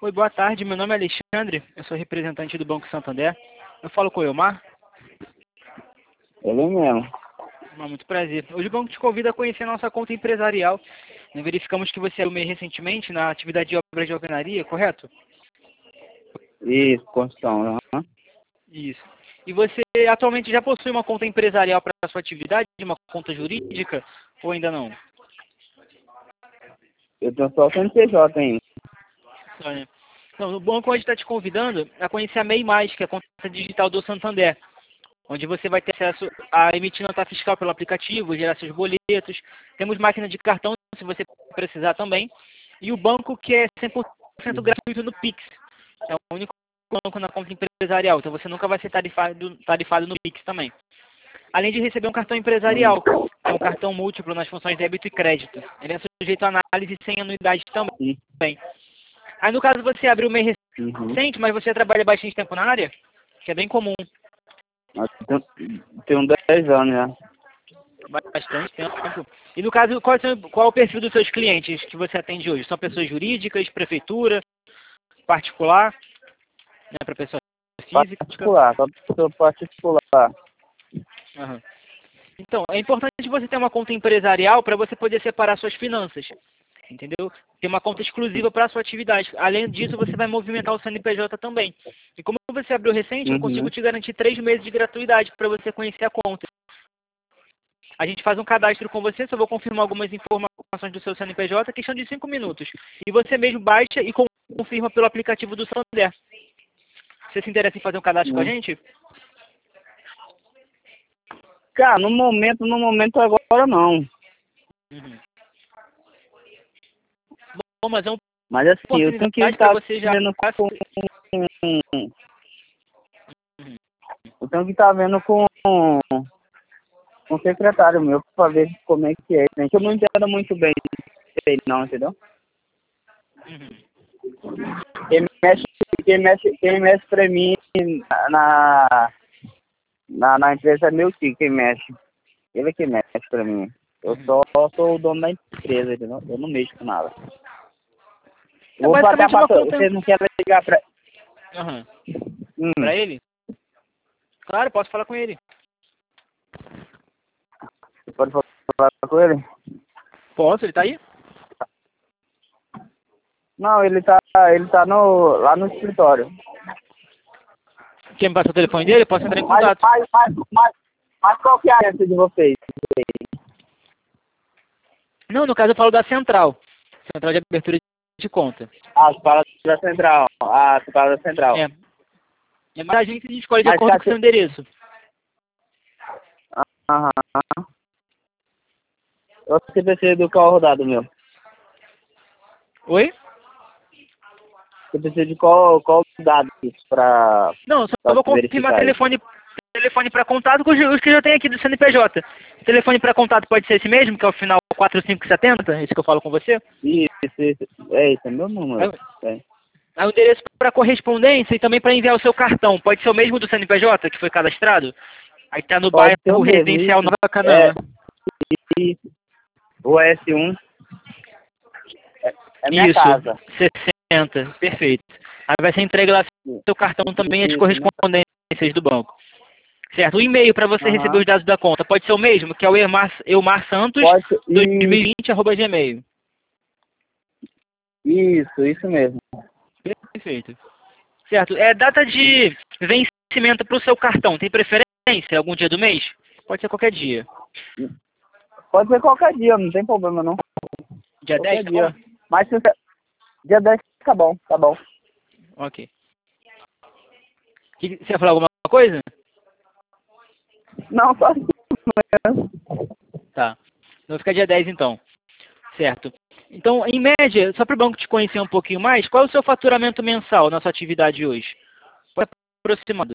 Oi, boa tarde. Meu nome é Alexandre. Eu sou representante do Banco Santander. Eu falo com o Elmar. Ele mesmo. Muito prazer. Hoje o banco te convida a conhecer a nossa conta empresarial. Nós verificamos que você abriu recentemente na atividade de obras de alvenaria, correto? Isso, construção. Uhum. Isso. E você atualmente já possui uma conta empresarial para a sua atividade, uma conta jurídica, ou ainda não? Eu tenho só o CNPJ ainda. Olha, então, o banco hoje está te convidando a conhecer a MEI+, que é a conta digital do Santander, onde você vai ter acesso a emitir nota fiscal pelo aplicativo, gerar seus boletos. Temos máquina de cartão, se você precisar também. E o banco que é 100% gratuito no Pix. É o único banco na conta empresarial, então você nunca vai ser tarifado no Pix também. Além de receber um cartão empresarial, que é um cartão múltiplo nas funções débito e crédito. Ele é sujeito a análise sem anuidade também. Aí no caso você abriu o mês recente, mas você trabalha bastante tempo na área, que é bem comum. Eu tenho 10 anos já. Bastante tempo. E no caso, qual é o perfil dos seus clientes que você atende hoje? São pessoas jurídicas, prefeitura, particular, né, para pessoa física? Particular, só pessoa particular. Uhum. Então, é importante você ter uma conta empresarial para você poder separar suas finanças, entendeu? Ter uma conta exclusiva para a sua atividade. Além disso, você vai movimentar o CNPJ também. E como você abriu recente, eu consigo te garantir 3 meses de gratuidade para você conhecer a conta. A gente faz um cadastro com você, só vou confirmar algumas informações do seu CNPJ, questão de 5 minutos. E você mesmo baixa e confirma pelo aplicativo do Santander. Você se interessa em fazer um cadastro com a gente? Cara, no momento agora não. Uhum. Bom, mas é Mas assim, eu tenho que estar vendo com... Eu tenho que estar vendo com o secretário meu para ver como é que é. Gente, eu não entendo muito bem ele não, entendeu? Quem mexe pra mim na empresa é meu tio, quem mexe. Ele é que mexe pra mim. Eu só sou o dono da empresa, entendeu? Eu não mexo com nada. Eu vou passar pra você, não quer ligar pra... Pra ele? Claro, posso falar com ele. Você pode falar com ele? Posso, ele tá aí? Não, ele tá lá no escritório. Quer me passar o telefone dele? Eu posso entrar em contato. Mas qual que é a agência de vocês? Não, no caso eu falo da central. Central de abertura de conta. Ah, você fala da central. Ah, você fala da central. É. Mas a gente escolhe de acordo com o seu endereço. Aham. Eu preciso do qual rodado meu? Oi? Você precisa de qual dado pra... Não, só vou confirmar telefone para contato com os que eu já tenho aqui do CNPJ. Telefone para contato pode ser esse mesmo, que é o final 4570, esse que eu falo com você? Isso. É esse, é meu número. Aí o endereço para correspondência e também para enviar o seu cartão. Pode ser o mesmo do CNPJ que foi cadastrado? Aí tá no bairro Residencial Nova Canaã. O S1. É minha casa. 60, perfeito. Aí vai ser entregue lá seu cartão também as correspondências do banco. Certo, o e-mail para você receber os dados da conta pode ser o mesmo, que é o Elmar Santos 2020@gmail. Isso mesmo. Perfeito. Certo, data de vencimento para o seu cartão, tem preferência? Algum dia do mês? Pode ser qualquer dia. Pode ser qualquer dia, não tem problema não. Dia qualquer 10, tá dia. bom? Mas dia 10 tá bom. Ok. Você vai falar alguma coisa? Não, só isso mesmo. Tá. Então fica dia 10 então. Certo. Então, em média, só para o banco te conhecer um pouquinho mais, qual é o seu faturamento mensal na sua atividade hoje? Pode ser aproximado.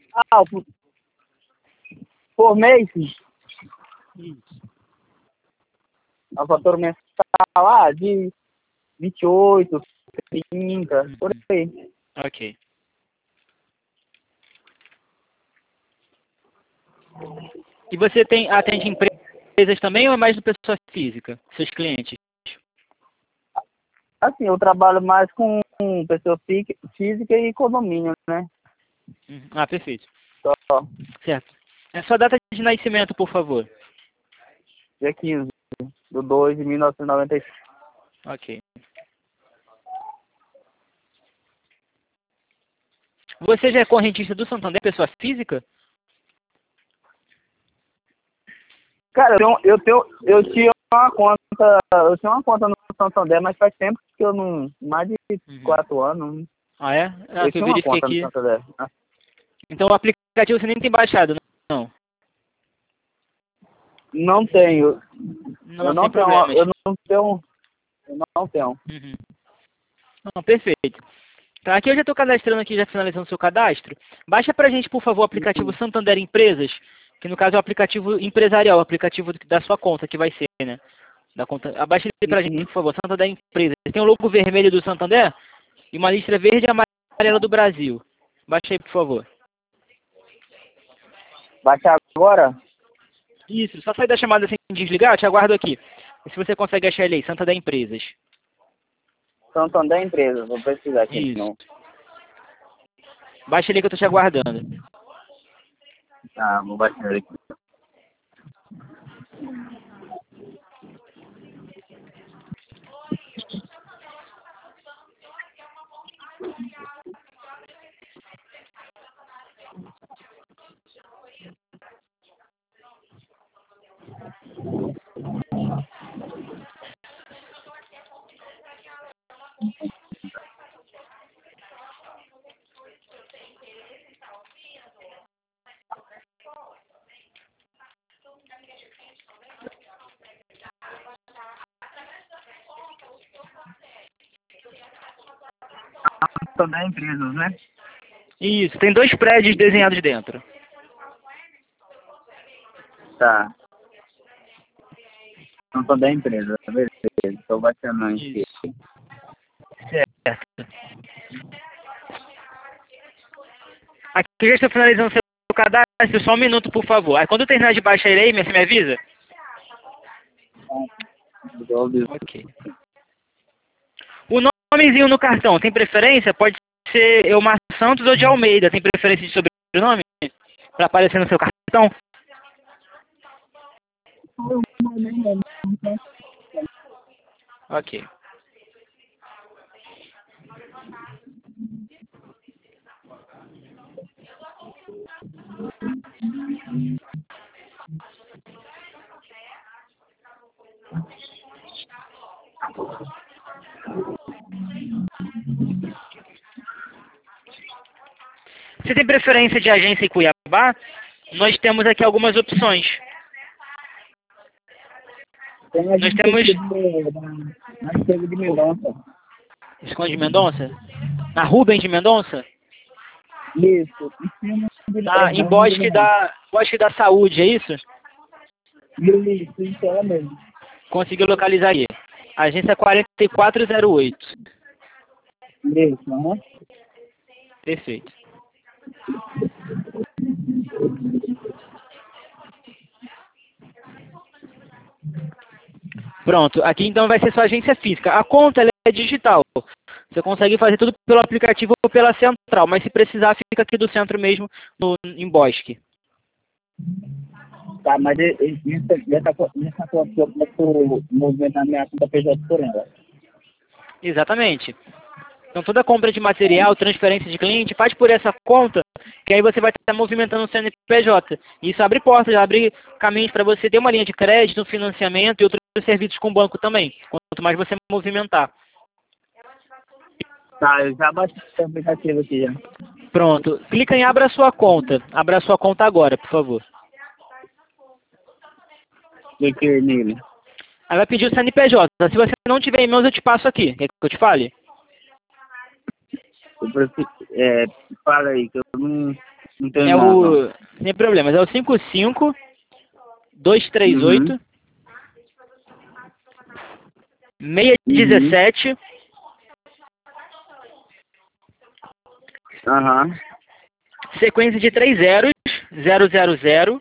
Por mês? O faturamento tá lá de 28, 30, por aí. Ok. E você atende empresas também ou é mais do pessoa física, seus clientes? Assim, eu trabalho mais com pessoa física e condomínio, né? Ah, perfeito. Só Certo. É sua data de nascimento, por favor. dia 15/2 de 1995. Ok. Você já é correntista do Santander, pessoa física? Cara, eu tinha uma conta no Santander, mas faz tempo que eu não, mais de 4 anos, Ah, é? Ah, eu que eu tinha uma verifiquei conta no aqui. Santander. Então o aplicativo você nem tem baixado, não? Não tenho, Não, sem problemas. eu não tenho. Uhum. Não, perfeito. Tá, aqui eu já estou cadastrando aqui, já finalizando o seu cadastro. Baixa pra gente, por favor, o aplicativo Santander Empresas, que no caso é o aplicativo empresarial, o aplicativo da sua conta, que vai ser, né? Da conta. Abaixa ele pra gente, por favor, Santander Empresas. Tem o logo vermelho do Santander e uma listra verde e amarela do Brasil. Baixa aí, por favor. Baixar agora? Isso, só sair da chamada sem desligar, eu te aguardo aqui. E se você consegue achar ele aí, Santander Empresas. Santander Empresas, vou pesquisar aqui. Isso. Não. Baixa ele que eu tô te aguardando. Tá, vou baixar aqui. Santander Empresas, né? Isso, tem 2 prédios desenhados dentro. Tá. Santander Empresas, beleza. Estou baixando aqui. Isso. Certo. Aqui eu já estou finalizando seu cadastro, só um minuto, por favor. Aí quando eu terminar de baixar ele aí, você me avisa? Ok. O nomezinho no cartão, tem preferência? Pode ser Elmar Santos ou de Almeida. Tem preferência de sobrenome? Para aparecer no seu cartão? Ok. Você tem preferência de agência em Cuiabá? Nós temos aqui algumas opções. Tem a Nós gente temos... na Esteve de Mendonça. Esconde de Mendonça? Na Rubens de Mendonça? Isso. Tá, em Bosque da Saúde, é isso? Isso é mesmo. Conseguiu localizar aí. Agência 4408. Isso, aham. Perfeito. Pronto, aqui então vai ser sua agência física. A conta ela é digital. Você consegue fazer tudo pelo aplicativo ou pela central, mas se precisar, fica aqui do centro mesmo, em Bosque. Tá, mas nessa conta eu posso movimentar minha conta PJ por ela. Exatamente. Então toda compra de material, transferência de cliente, faz por essa conta, que aí você vai estar movimentando o CNPJ. Isso abre portas, abre caminhos para você ter uma linha de crédito, financiamento e outros serviços com o banco também, quanto mais você movimentar. Tá, eu já baixei o aplicativo aqui já. Pronto. Clica em abra sua conta. Abra sua conta agora, por favor. Cliquei nele. Aí vai pedir o CNPJ. Se você não tiver e-mails, eu te passo aqui. Quer que eu te fale? Fala aí, que eu não tenho É nada. Sem problemas. É o 55 238 617 Aham. sequência de 3 zeros 000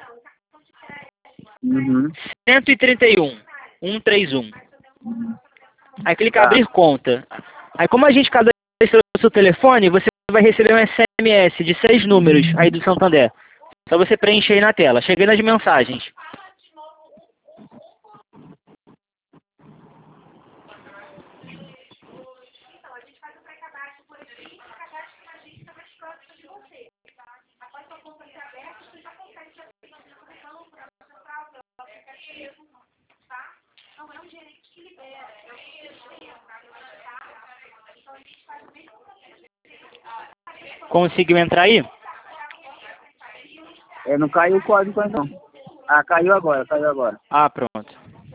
131 131. Aí clica Tá. abrir conta. Aí como a gente cadastrou seu telefone, você vai receber um SMS de 6 números aí do Santander. Só você preencher aí na tela. Cheguei nas mensagens. Conseguiu entrar aí? Não caiu o código então. Ah, caiu agora, caiu agora. Ah, pronto.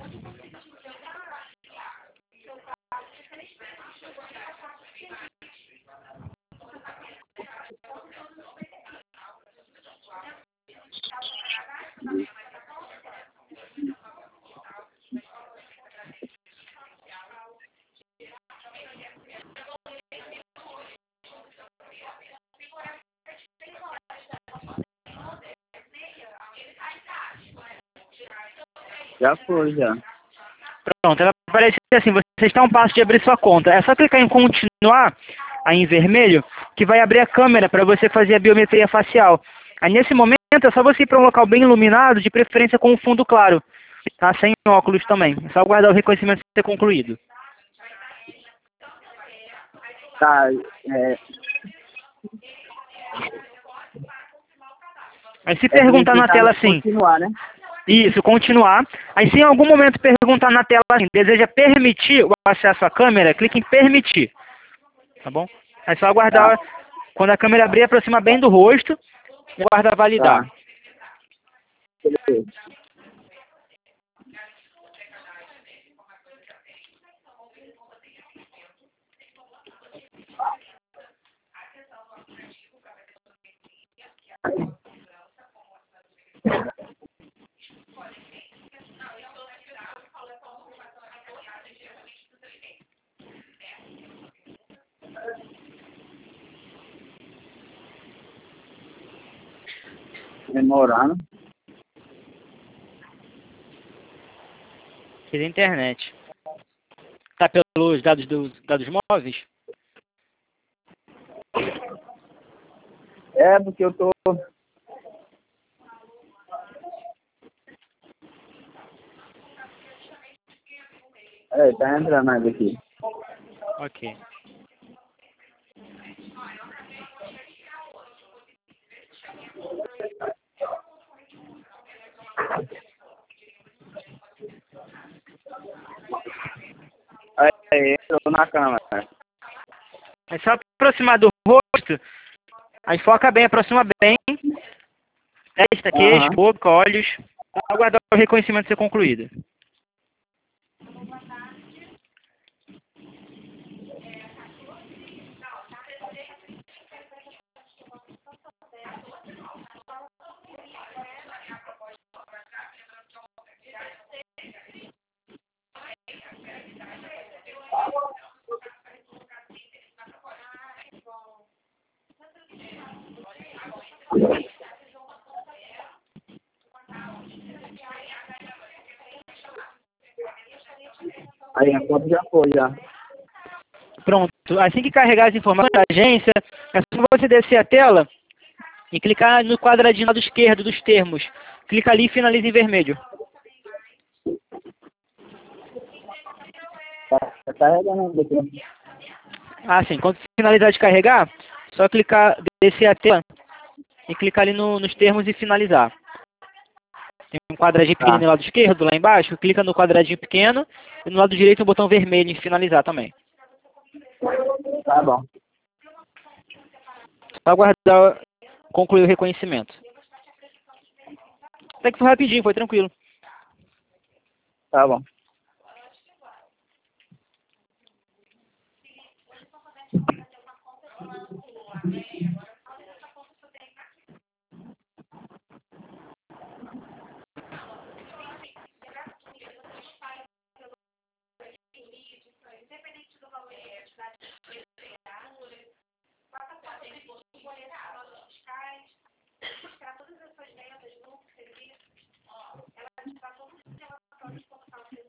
Já foi, já. Pronto, ela aparece assim, você está a um passo de abrir sua conta. É só clicar em continuar, aí em vermelho, que vai abrir a câmera para você fazer a biometria facial. Aí nesse momento é só você ir para um local bem iluminado, de preferência com um fundo claro, tá? Sem óculos também. É só aguardar o reconhecimento ser concluído. Tá, Aí se perguntar na tela assim... Continuar, né? Isso, continuar. Aí se em algum momento perguntar na tela assim, deseja permitir o acesso à câmera, clique em permitir. Tá bom? É só aguardar, quando a câmera abrir, aproxima bem do rosto e aguarda validar. Tá. Beleza. Demorando. Aqui da internet. Tá pelos dados dados móveis? Porque eu tô... Tá entrando mais aqui. Ok. Aí, eu tô na câmera. É só aproximar do rosto, aí foca bem, aproxima bem. Testa, queixo, boca, olhos. Aguardar o reconhecimento ser concluído. Aí a foto já foi, já. Pronto. Assim que carregar as informações da agência, é só você descer a tela e clicar no quadradinho do lado esquerdo dos termos. Clica ali e finaliza em vermelho. Tá carregando aqui. Ah, sim. Quando finalizar de carregar, só clicar, descer a tela e clicar ali nos termos e finalizar. Tem um quadradinho pequeno no lado esquerdo, lá embaixo. Clica no quadradinho pequeno e no lado direito um botão vermelho em finalizar também. Tá bom. Só aguardar concluir o reconhecimento. Até que foi rapidinho, foi tranquilo. Tá bom.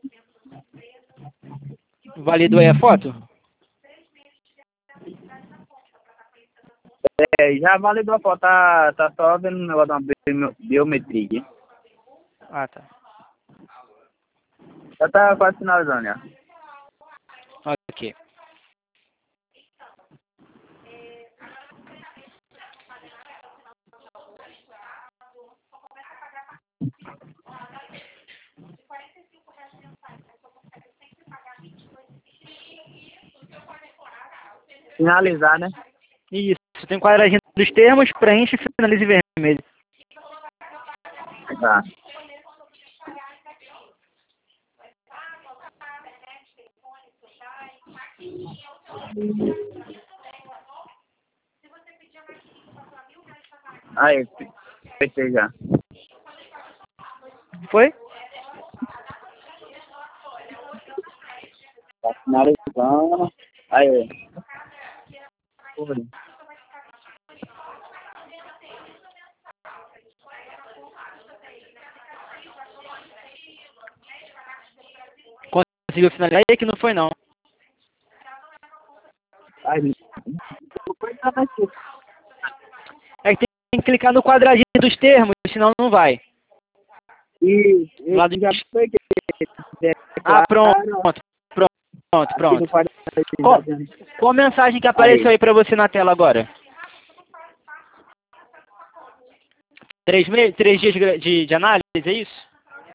Validou aí a foto? Já validou a foto, tá só vendo o negócio de uma biometria aqui. Ah, tá. Já tá quase finalizando já. Ok. Finalizar, né? Isso. Tem um quadradinho dos termos, preenche e finaliza em vermelho. Tá. Aí, fechei já. Foi? Tá finalizando. Aí. Foi. Conseguiu finalizar aí que não foi não. Aí. É que tem que clicar no quadradinho dos termos, senão não vai. E Lado já foi que... Ah, pronto. Pronto. Qual a mensagem que apareceu aí pra você na tela agora? 3 dias de análise, é isso?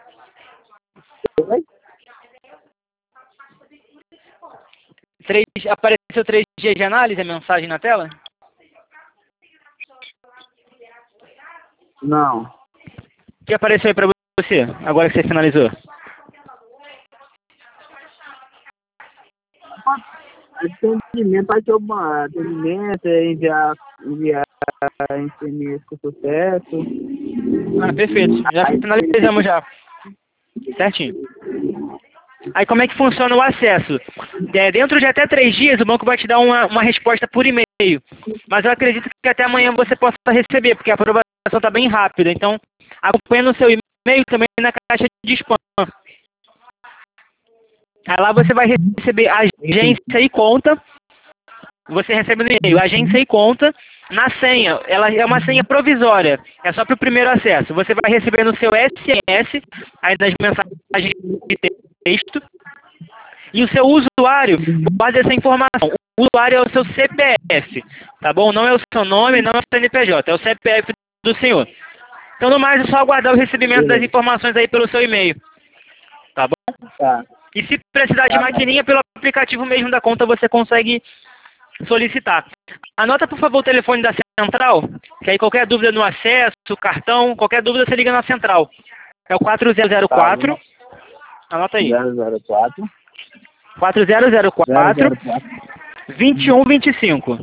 Apareceu 3 dias de análise, a mensagem na tela? Não. O que apareceu aí pra você, agora que você finalizou? Atendimento, enviar SMS com sucesso. Ah, perfeito. Já finalizamos já. Certinho. Aí como é que funciona o acesso? Dentro de até 3 dias o banco vai te dar uma resposta por e-mail. Mas eu acredito que até amanhã você possa receber, porque a aprovação está bem rápida. Então, acompanha no seu e-mail também na caixa de spam. Aí lá você vai receber agência e conta. Você recebe no e-mail agência e conta na senha. Ela é uma senha provisória. É só para o primeiro acesso. Você vai receber no seu SMS, aí nas mensagens de texto. E o seu usuário, guarde essa informação. O usuário é o seu CPF, tá bom? Não é o seu nome, não é o CNPJ, é o CPF do senhor. Então, no mais, é só aguardar o recebimento das informações aí pelo seu e-mail. Tá bom? Tá. E se precisar de maquininha, pelo aplicativo mesmo da conta, você consegue solicitar. Anota, por favor, o telefone da central, que aí qualquer dúvida no acesso, cartão, qualquer dúvida você liga na central. É o 4004. Anota aí. 004. 4004 2125.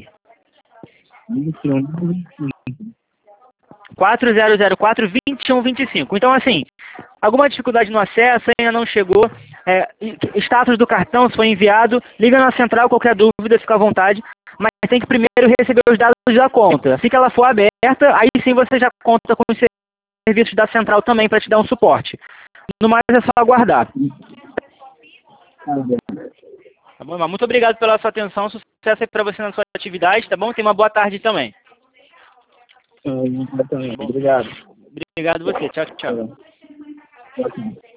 4004 2125. Então, assim, alguma dificuldade no acesso, ainda não chegou, status do cartão, se foi enviado, liga na central, qualquer dúvida, fica à vontade, mas tem que primeiro receber os dados da conta. Assim que ela for aberta, aí sim você já conta com os serviços da central também para te dar um suporte. No mais, é só aguardar. Tá bom, irmão? Muito obrigado pela sua atenção, sucesso aí para você na sua atividade, tá bom? Tenha uma boa tarde também. Obrigado. Obrigado você. Tchau, tchau. Tchau.